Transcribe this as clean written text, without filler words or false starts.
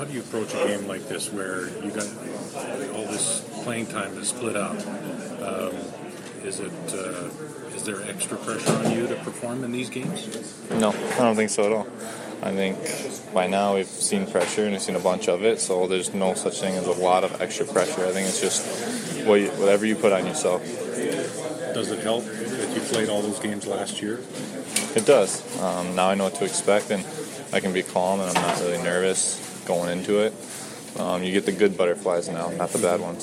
how do you approach a game like this where you got all this playing time is split up? Is there extra pressure on you to perform in these games? No, I don't think so at all. I think by now we've seen pressure and we've seen a bunch of it, so there's no such thing as a lot of extra pressure. I think it's just whatever you put on yourself. Does it help that you played all those games last year? It does. Now I know what to expect, and I can be calm, and I'm not really nervous going into it. You get the good butterflies now, not the bad ones.